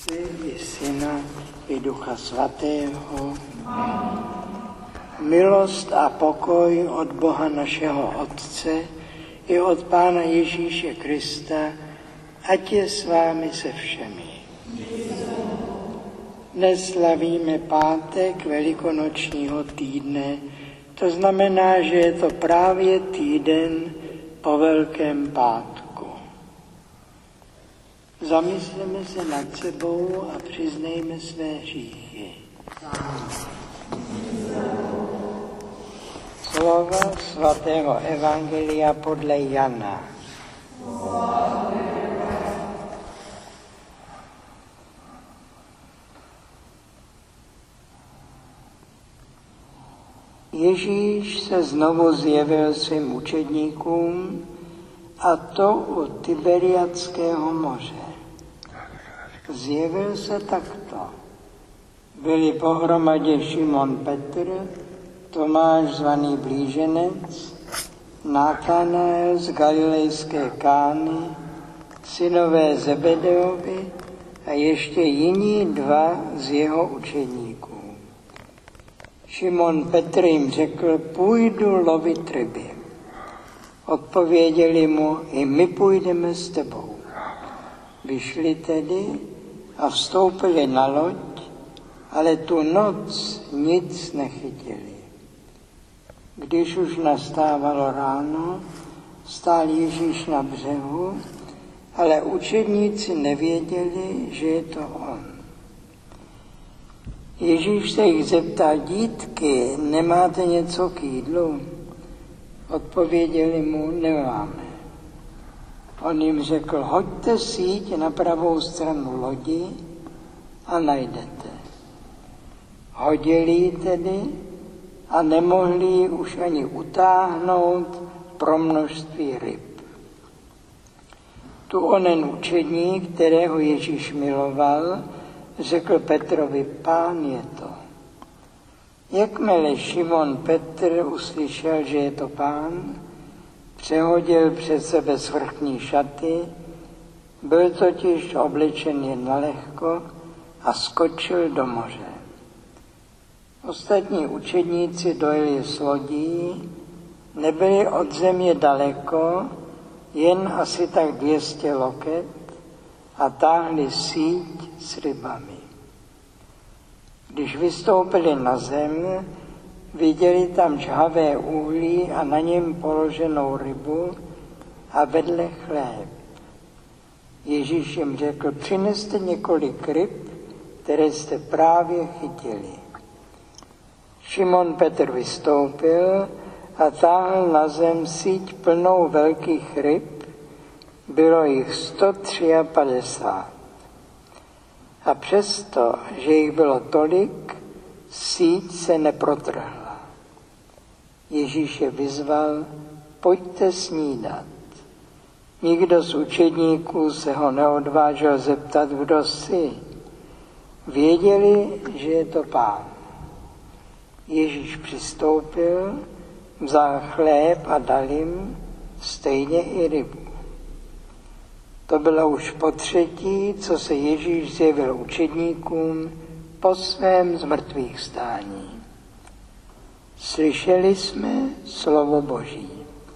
i Syna, i Ducha Svatého. Milost a pokoj od Boha našeho Otce i od Pána Ježíše Krista, ať je s vámi se všemi. Dnes slavíme pátek velikonočního týdne, to znamená, že je to právě týden po Velkém pátku. Zamysleme se nad sebou a přiznejme své hříchy. Slova svatého Evangelia podle Jana. Ježíš se znovu zjevil svým učedníkům, a to u Tiberiadského moře. Zjevil se takto. Byli pohromadě Šimon Petr, Tomáš zvaný Blíženec, Natanael z Galilejské Kány, synové Zebedeovi a ještě jiní dva z jeho učedníků. Šimon Petr jim řekl, půjdu lovit ryby. Odpověděli mu, i my půjdeme s tebou. Vyšli tedy a vstoupili na loď, ale tu noc nic nechytili. Když už nastávalo ráno, stál Ježíš na břehu, ale učedníci nevěděli, že je to on. Ježíš se jich zeptal, dítky, nemáte něco k jídlu? Odpověděli mu, nemáme. On jim řekl, hoďte síť na pravou stranu lodi a najdete. Hodili ji tedy a nemohli ji už ani utáhnout pro množství ryb. Tu onen učedník, kterého Ježíš miloval, řekl Petrovi, Pán je to. Jakmile Šimon Petr uslyšel, že je to Pán, přehodil před sebe svrchní šaty, byl totiž oblečen jen nalehko a skočil do moře. Ostatní učedníci dojeli s lodí, nebyli od země daleko, jen asi tak 200 loket a táhli síť s rybami. Když vystoupili na zem, viděli tam žhavé uhlí a na něm položenou rybu a vedle chléb. Ježíš jim řekl, přineste několik ryb, které jste právě chytili. Šimon Petr vystoupil a táhl na zem síť plnou velkých ryb, bylo jich 153. A přesto, že jich bylo tolik, síť se neprotrhla. Ježíš je vyzval, pojďte snídat. Nikdo z učedníků se ho neodvážil zeptat, kdo jsi. Věděli, že je to Pán. Ježíš přistoupil, vzal chléb a dal jim, stejně i rybu. To bylo už potřetí, co se Ježíš zjevil učedníkům po svém zmrtvýchvstání. Slyšeli jsme slovo Boží.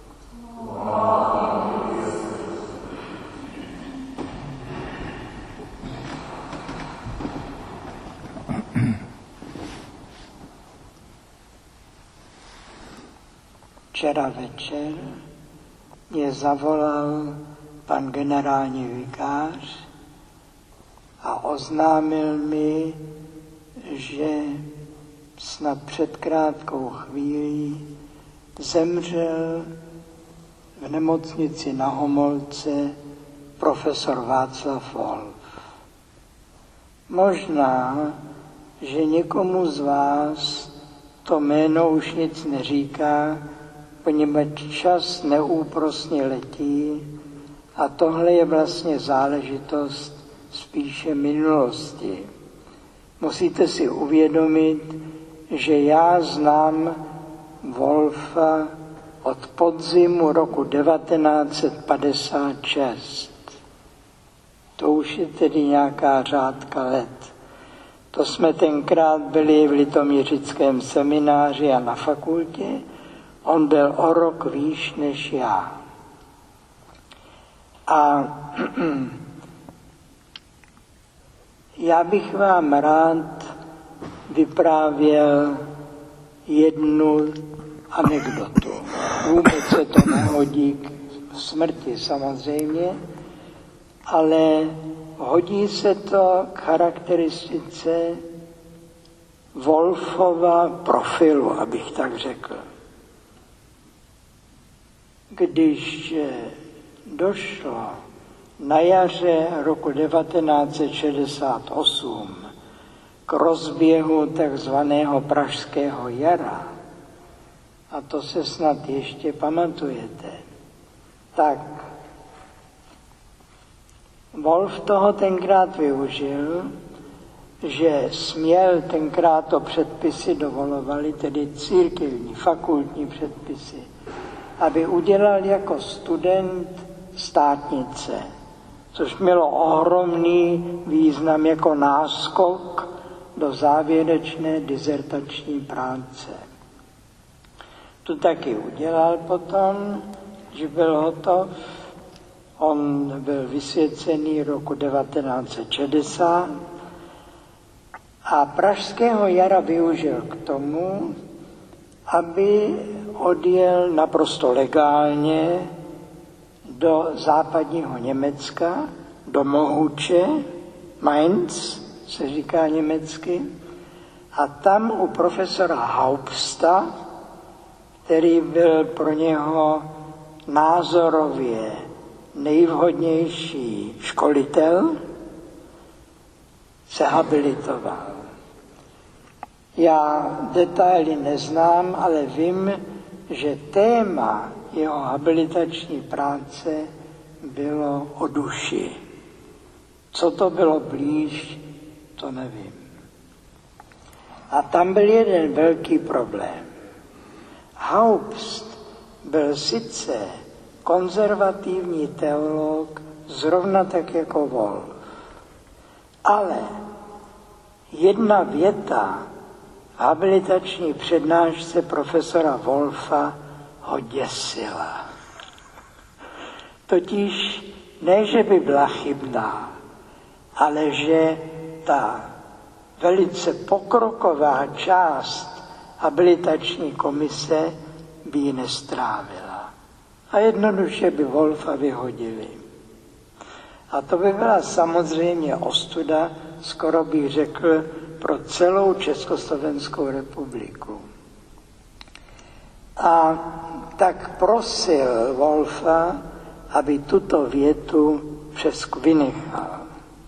Včera večer mě zavolal pan generální vikář a oznámil mi, že snad před krátkou chvílí zemřel v nemocnici na Homolce profesor Václav Wolf. Možná, že někomu z vás to jméno už nic neříká, poněvadž čas neúprosně letí a tohle je vlastně záležitost spíše minulosti. Musíte si uvědomit, že já znám Wolfa od podzimu roku 1956. To už je tedy nějaká řádka let. To jsme tenkrát byli v Litoměřickém semináři a na fakultě. On byl o rok výš než já. A já bych vám rád vyprávěl jednu anekdotu. Vůbec se to nehodí k smrti samozřejmě, ale hodí se to k charakteristice Wolfova profilu, abych tak řekl. Když došlo na jaře roku 1968 k rozběhu takzvaného Pražského jara, a to se snad ještě pamatujete, tak Wolf toho tenkrát využil, že směl, tenkrát to předpisy dovolovaly, tedy církevní, fakultní předpisy, aby udělal jako student státnice, což mělo ohromný význam jako náskok do závěrečné dizertační práce. To taky udělal potom, že byl hotov. On byl vysvěcený roku 1960 a Pražského jara využil k tomu, aby odjel naprosto legálně do západního Německa, do Mohuče, Mainz se říká německy, a tam u profesora Haupsta, který byl pro něho názorově nejvhodnější školitel, se habilitoval. Já detaily neznám, ale vím, že téma jeho habilitační práce bylo o duši. Co to bylo blíž, to nevím. A tam byl jeden velký problém. Haupst byl sice konzervativní teolog, zrovna tak jako Wolf. Ale jedna věta habilitační přednášce profesora Wolfa ho děsila. Totiž ne, že by byla chybná, ale že ta velice pokroková část habilitační komise by ji nestrávila. A jednoduše by Wolfa vyhodili. A to by byla samozřejmě ostuda, skoro bych řekl, pro celou Československou republiku. A tak prosil Wolfa, aby tuto větu vynechal.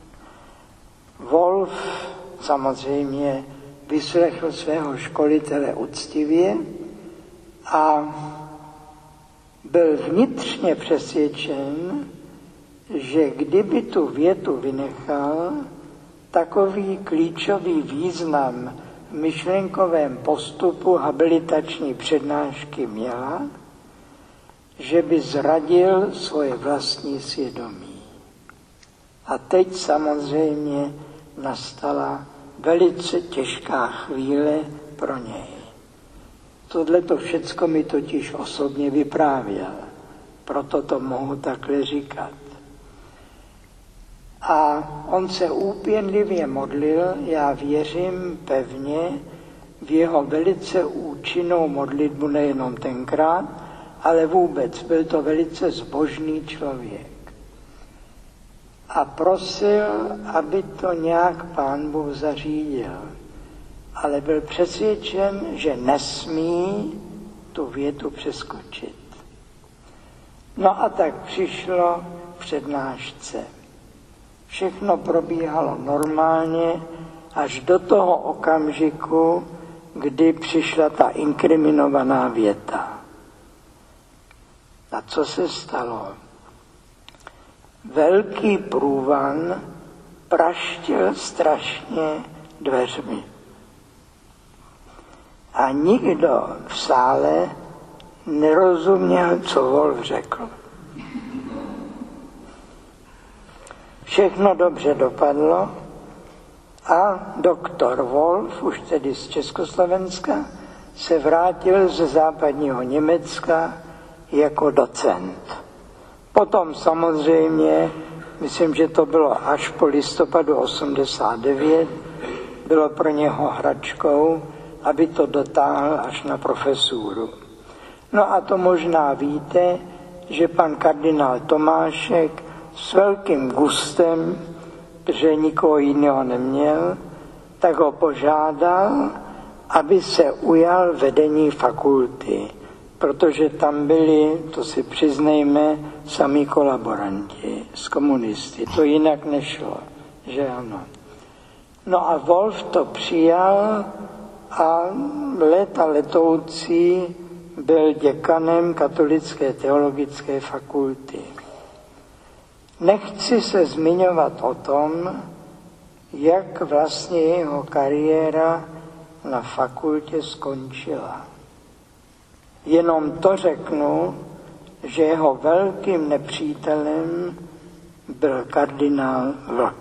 Wolf samozřejmě vyslechl svého školitele uctivě a byl vnitřně přesvědčen, že kdyby tu větu vynechal, takový klíčový význam v myšlenkovém postupu habilitační přednášky měla, že by zradil svoje vlastní svědomí. A teď samozřejmě nastala velice těžká chvíle pro něj. Tohleto všecko mi totiž osobně vyprávěl, proto to mohu takhle říkat. A on se úpěnlivě modlil, já věřím pevně, v jeho velice účinnou modlitbu nejenom tenkrát, ale vůbec byl to velice zbožný člověk. A prosil, aby to nějak Pán Bůh zařídil. Ale byl přesvědčen, že nesmí tu větu přeskočit. No a tak přišlo k přednášce. Všechno probíhalo normálně až do toho okamžiku, kdy přišla ta inkriminovaná věta. A co se stalo? Velký průvan praštil strašně dveřmi. A nikdo v sále nerozuměl, co Wolf řekl. Všechno dobře dopadlo a doktor Wolf, už tedy z Československa, se vrátil ze západního Německa jako docent. Potom samozřejmě, myslím, že to bylo až po listopadu 89, bylo pro něho hračkou, aby to dotáhl až na profesuru. No a to možná víte, že pan kardinál Tomášek s velkým gustem, protože nikoho jiného neměl, tak ho požádal, aby se ujal vedení fakulty, protože tam byli, to si přiznejme, sami kolaboranti s komunisty. To jinak nešlo, že ano. No a Wolf to přijal a léta letoucí byl děkanem Katolické teologické fakulty. Nechci se zmiňovat o tom, jak vlastně jeho kariéra na fakultě skončila. Jenom to řeknu, že jeho velkým nepřítelem byl kardinál Vlk.